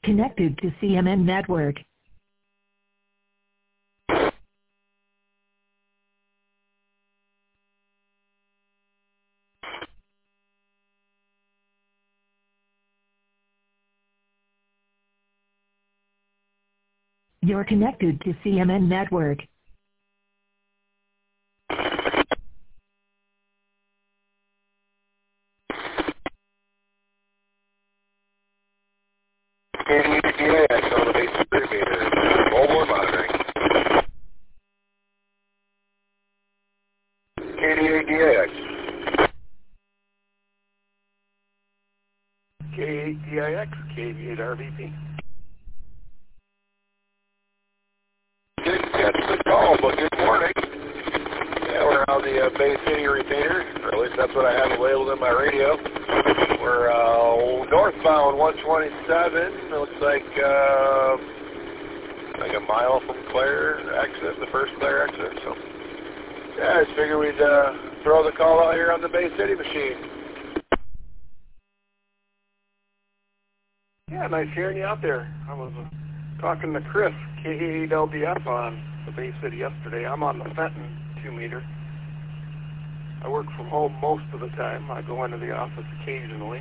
Connected to CMN Network. You're connected to CMN Network. KDAX on the base meter. Mobile monitoring. KDAX. K8DIX, K8RVP. Didn't catch the call, but good morning. Yeah, we're on the Bay City repeater, or at least that's what I have labeled in my radio. We're northbound 127. It looks like a mile from Clare exit, the first Clare exit. So, yeah, I just figured we'd throw the call out here on the Bay City machine. Yeah, nice hearing you out there. I was talking to Chris, K8LDF on the Bay City yesterday. I'm on the Fenton 2-meter. I work from home most of the time. I go into the office occasionally.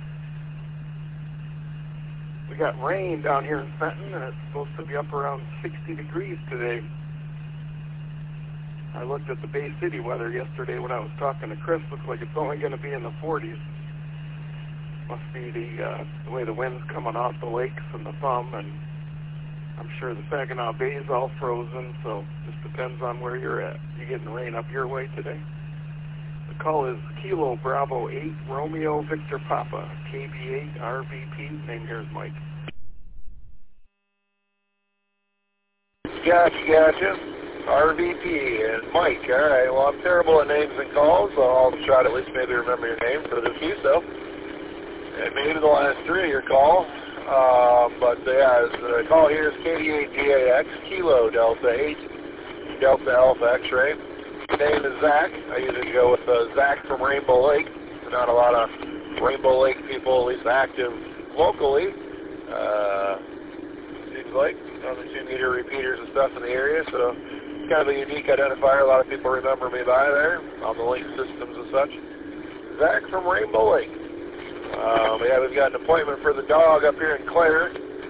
We got rain down here in Fenton, and it's supposed to be up around 60 degrees today. I looked at the Bay City weather yesterday when I was talking to Chris. Looks like it's only going to be in the 40s. Must be the way the wind's coming off the lakes and the thumb, and I'm sure the Saginaw Bay is all frozen, so just depends on where you're at. You getting rain up your way today? The call is Kilo Bravo 8 Romeo Victor Papa, KB8 RVP. Name here is Mike. Gotcha. RVP and Mike. All right. Well, I'm terrible at names and calls, so I'll try to at least maybe remember your name for the few, though. And maybe the last three of your call. But yeah, the call here is KD8GAX, Kilo Delta 8, Delta Alpha X-ray. Name is Zach. I usually go with Zach from Rainbow Lake. There's not a lot of Rainbow Lake people, at least active locally. Seems like on the 2-meter repeaters and stuff in the area, so it's kind of a unique identifier. A lot of people remember me by there on the link systems and such. Zach from Rainbow Lake. Yeah, we've got an appointment for the dog up here in Clare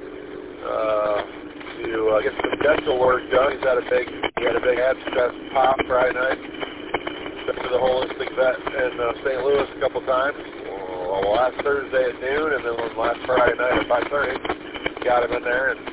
to get some dental work done. He had a big abscess pop Friday night. Been to the holistic vet in St. Louis a couple times. Last Thursday at noon, and then last Friday night at 5:30. Got him in there, and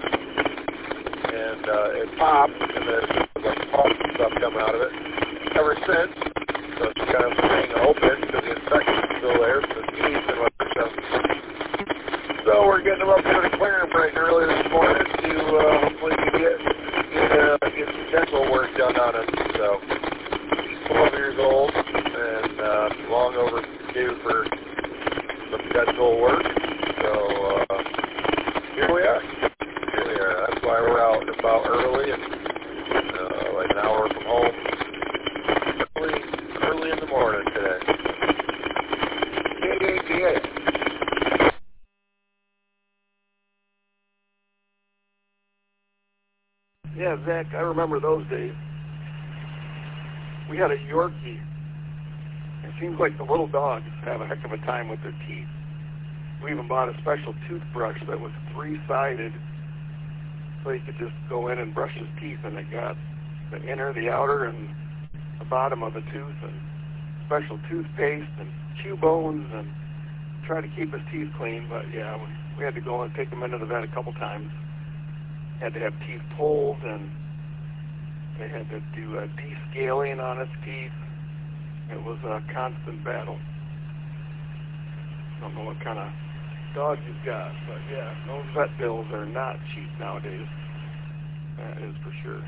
it popped, and there's like pulp and stuff coming out of it. Ever since, so it's kind of staying open because the infection's still there, so the teeth and whatever stuff. So we're getting him up here to Clare break early this morning to hopefully get some dental work done on him. So he's 12 years old and long overdue for some dental work. So here we are. That's why we're out about early and like an hour from home. Early in the morning today. KDAX. Yeah, Zach, I remember those days. We had a Yorkie. It seems like the little dogs have a heck of a time with their teeth. We even bought a special toothbrush that was 3-sided, so you could just go in and brush his teeth, and it got the inner, the outer, and the bottom of the tooth, and special toothpaste and chew bones, and try to keep his teeth clean. But yeah, we had to go and take him into the vet a couple times. Had to have teeth pulled, and they had to do a descaling on his teeth. It was a constant battle. I don't know what kind of dog you've got, but yeah, those vet bills are not cheap nowadays. That is for sure.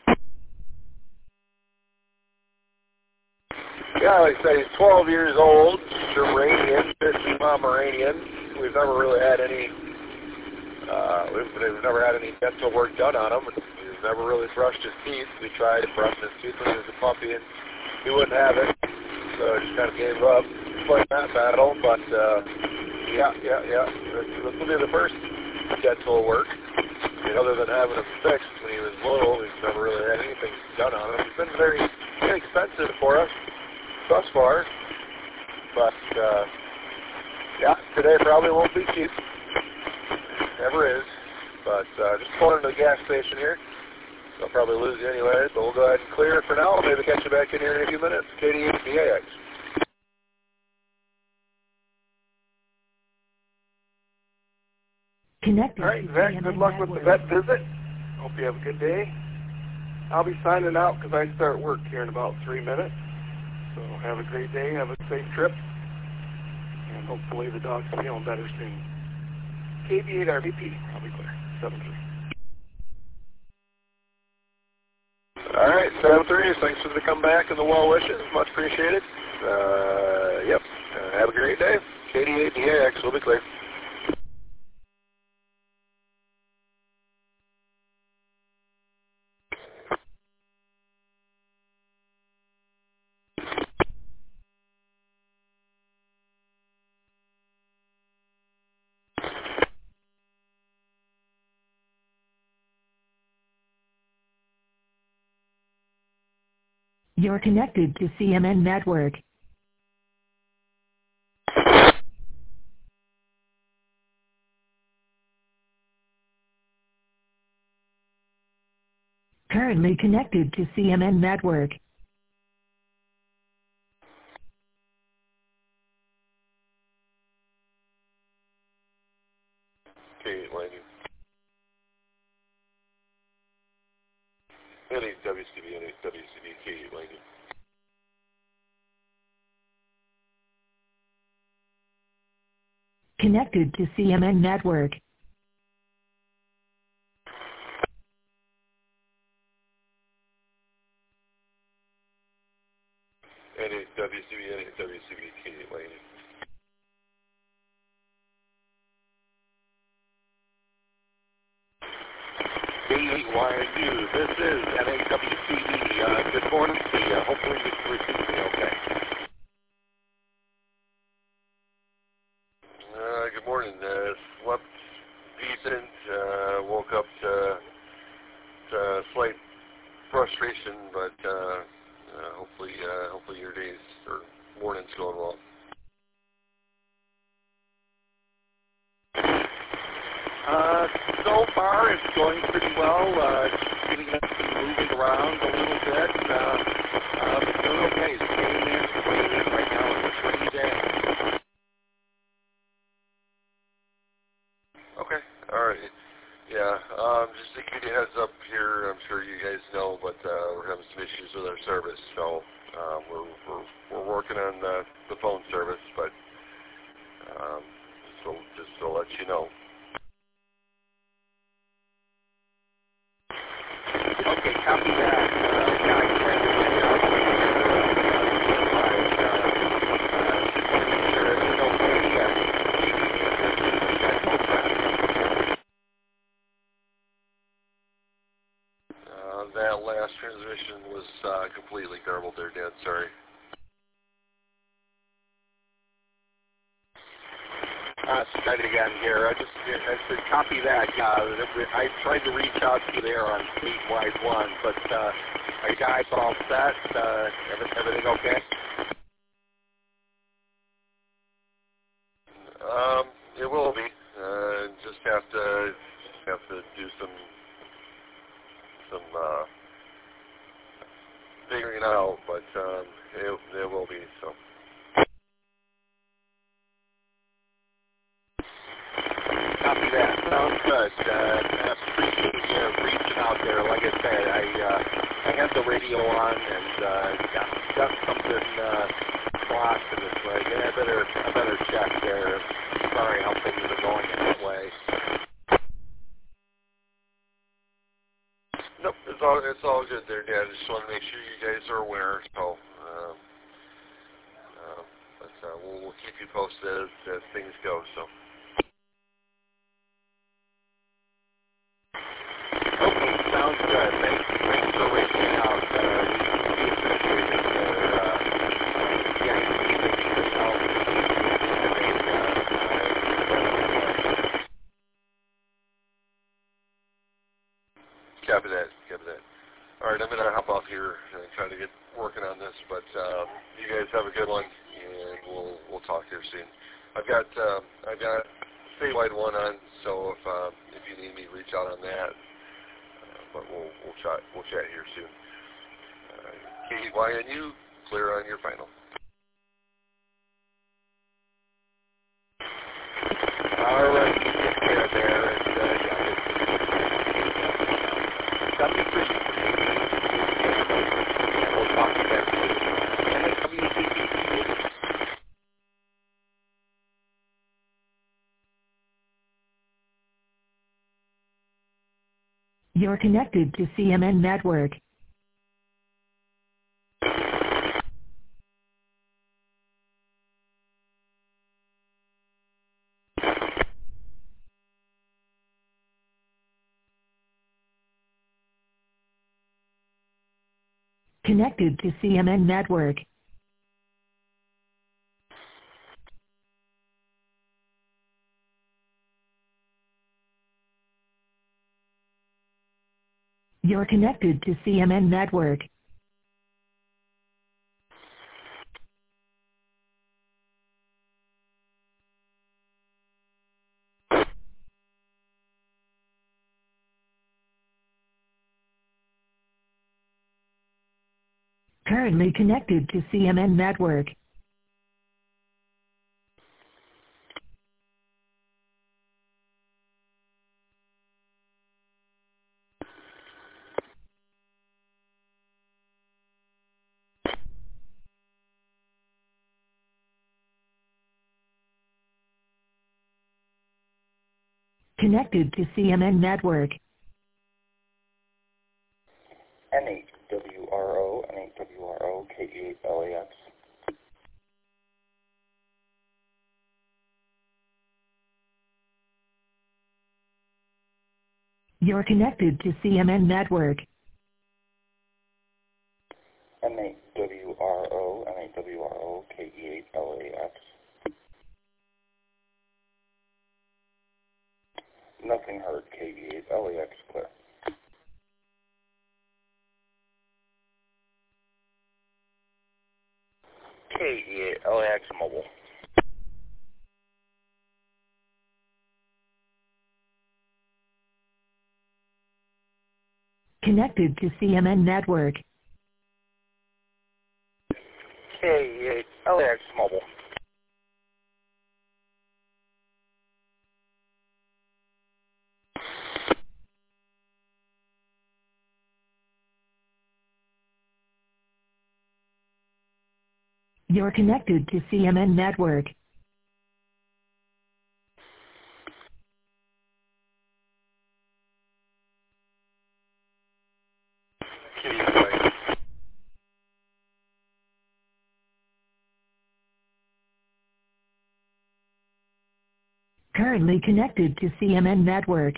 Yeah, like I say, he's 12 years old, Iranian, 50 Pomeranian. We've never really had any, we've never had any dental work done on him. He's never really brushed his teeth. We tried to brush his teeth when he was a puppy, and he wouldn't have it, so I just kind of gave up playing that battle. But yeah, this will be the first dental work. I mean, other than having him fixed when he was little, we've never really had anything done on him. He's been very inexpensive for us thus far, but yeah, today probably won't be cheap. Never is. But just pulling into the gas station here. I'll probably lose you anyway, but we'll go ahead and clear it for now. I'll maybe catch you back in here in a few minutes. KD8BAX. Connected. All right, Zach, good luck with the vet visit. Hope you have a good day. I'll be signing out because I start work here in about 3 minutes. So have a great day, have a safe trip, and hopefully the dog's feeling better soon. KB8RVP, I'll be clear. 7-3. All right, 7-3. Thanks for the comeback and the well wishes. Much appreciated. Yep. Have a great day. KD8BAX will be clear. You're connected to CMN Network. Currently connected to CMN Network. K8 landing. N8WCB, K8 landing. Connected to CMN Network. N8WCB, K8 landing. KYU, this is NAWCD. Good morning to you. Hopefully you can receive me okay. Good morning. Slept decent. Woke up to slight frustration, but hopefully your days or morning's going well. So far it's going pretty well. Getting up and moving around a little bit. But doing okay. Staying in right now. It's a rainy day. Okay. All right. Yeah. Just to give you a heads up here, I'm sure you guys know, but we're having some issues with our service, so we're working on the phone service, but so just to let you know. Okay, copy that. Yeah, I tried to reach out to you. Sure everything's okay. That last transmission was completely garbled there, Dan. Sorry. Start again here. I said copy that. I tried to reach out to you there on statewide 1, but are you guys all set? Everything okay? It will be. Just have to do some figuring out, but it will be so. Copy that. Sounds good. Appreciate you reaching out there. Like I said, I had the radio on and got something crossed, and it's like, I better check there. Sorry how things are going in that way. Nope, it's all good there, Dad. I just want to make sure you guys are aware. So, but we'll keep you posted as things go. So. Okay, sounds good. Thanks for reaching out. right, I'm going to hop off here and try to get working on this, but you guys have a good one, and we'll talk here soon. I've got statewide one on, so if you need me, reach out on that. But we'll chat here soon. KYNU, clear on your final. All right, clear there, and that'll be pretty. And we'll talk to them soon. And the WCPT. You're connected to CMN Network. Connected to CMN Network. You're connected to CMN Network. Currently connected to CMN Network. Connected to CMN Network. N8WRO, N8WRO, KE8LAX. You're connected to CMN Network. N8WRO, N8WRO, KE8LAX. Nothing heard, KE8LAX clear. KE8LAX mobile. Connected to CMN Network. KE8LAX mobile. You're connected to CMN Network. Currently connected to CMN Network.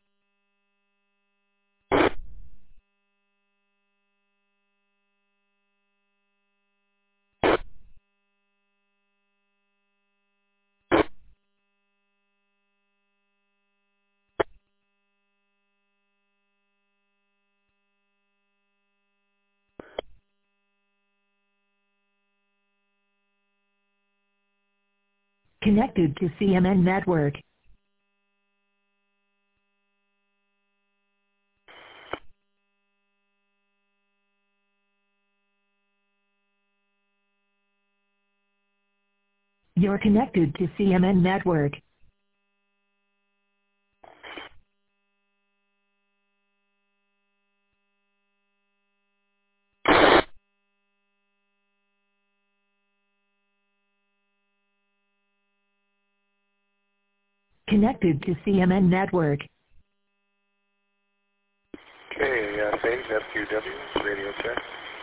Connected to CMN Network. You're connected to CMN Network. Connected to CMN Network. KSA, FQW, radio check.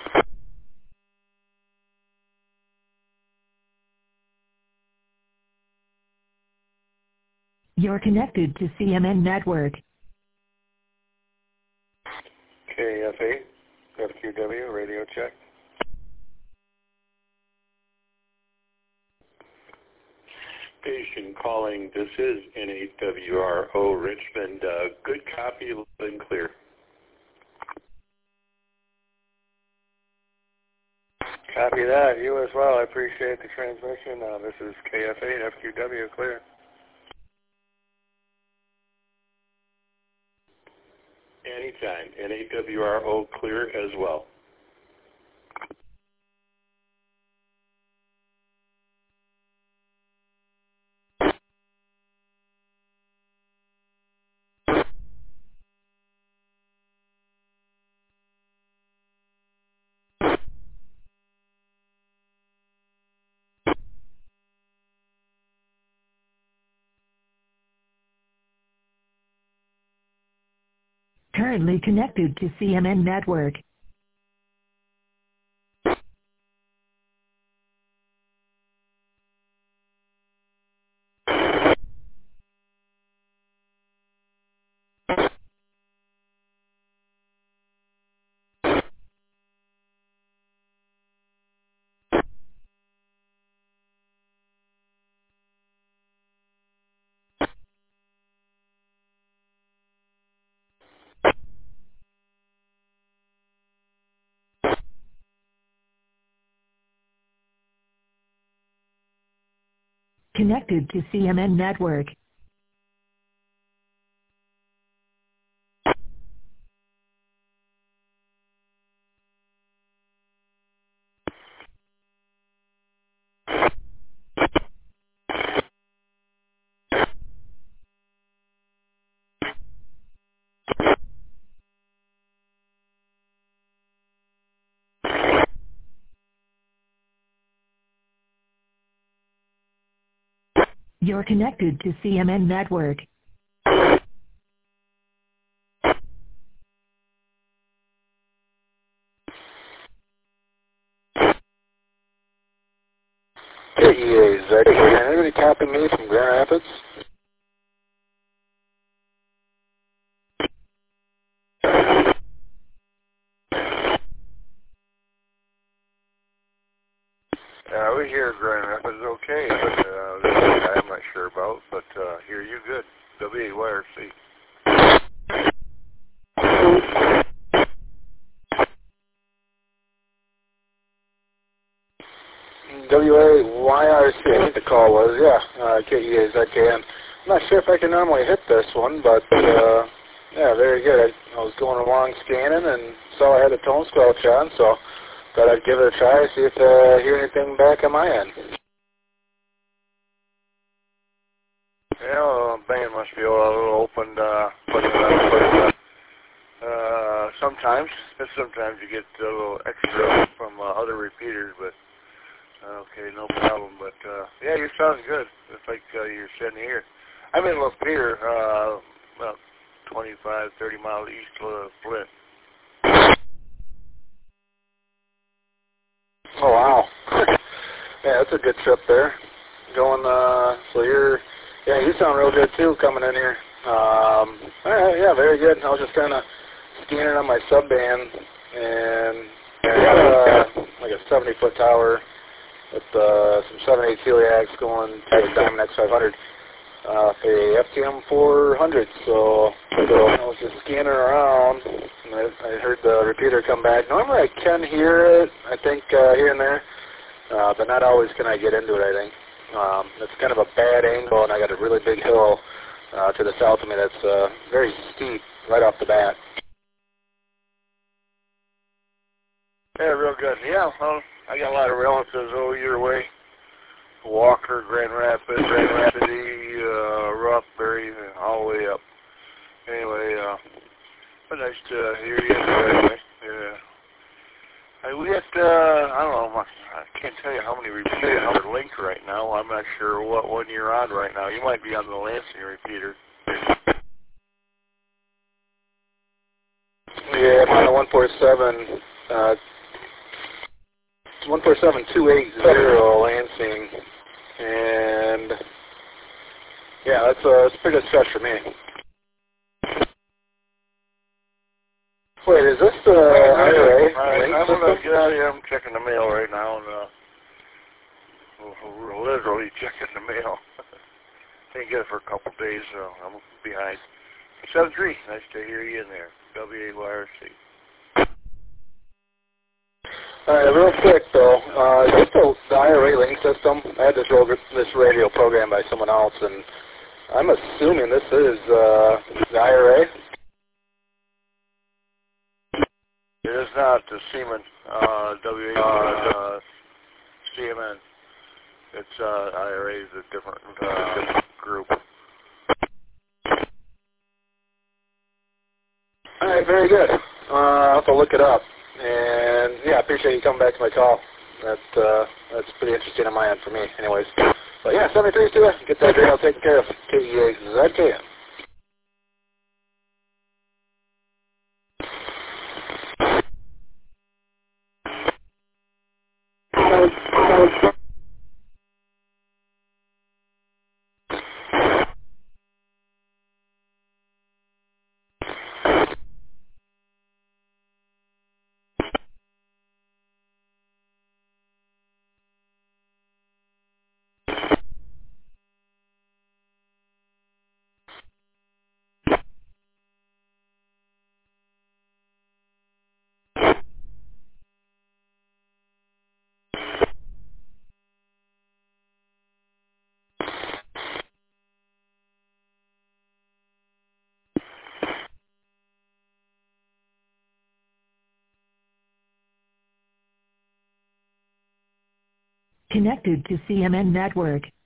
You're connected to CMN Network. KFA, FQW, radio check. Station calling, this is N8WRO Richmond. Good copy, loud and clear. Copy that. You as well. I appreciate the transmission. This is KF8 FQW clear. Anytime. NAWRO clear as well. Currently connected to CMN Network. Connected to CMN Network. You're connected to CMN Network. KEA, Zach. Can anybody copy me from Grand Rapids? We hear Grand Rapids okay, but this guy I'm not sure about, but hear you good. WAYRC. WAYRC, I think the call was, yeah, KEA, ZKN. I'm not sure if I can normally hit this one, but yeah, very good. I was going along scanning and saw I had a tone squelch on, so thought I'd give it a try, see if I hear anything back on my end. Yeah, band must be a little opened, sometimes you get a little extra from other repeaters, but okay, no problem. But yeah, you're sounding good. It's like you're sitting here. I'm in Lapeer, about 25, 30 miles east of Flint. Oh, wow. Yeah, that's a good trip there. Going, so yeah, you sound real good too coming in here. All right, yeah, very good. I was just kind of scanning on my subband, and I got like a 70-foot tower with some 7/8 celiacs going to a Diamond X500, a FTM 400. So I was just scanning around, and I heard the repeater come back. Normally I can hear it, I think, here and there, but not always can I get into it, I think. It's kind of a bad angle, and I got a really big hill to the south of me that's very steep right off the bat. Yeah, real good. Yeah, well, I got a lot of relatives over your way. Walker, Grand Rapids, Rothbury, all the way up. Anyway, but nice to hear you anyway. Yeah. We got, I don't know, I can't tell you how many repeaters are linked right now. I'm not sure what one you're on right now. You might be on the Lansing repeater. Yeah, I'm on the 147, 147-280 Lansing, and yeah, that's a pretty good stretch for me. Wait, is this the IRA? I'm going to get out of here. I'm checking the mail right now, and we're literally checking the mail. Can't get it for a couple days, so I'm behind. 7-3, nice to hear you in there. WAYRC. All right, real quick though, Just the IRA link system. I had this radio program by someone else, and I'm assuming this is the IRA. It is not the Siemens CMN. It's IRA is a different group. All right, very good. I'll have to look it up. And, yeah, I appreciate you coming back to my call. That's pretty interesting on my end for me, anyways. But, yeah, 73 to it. Get that radio taken care of. KEAZKM. Connected to CMN Network.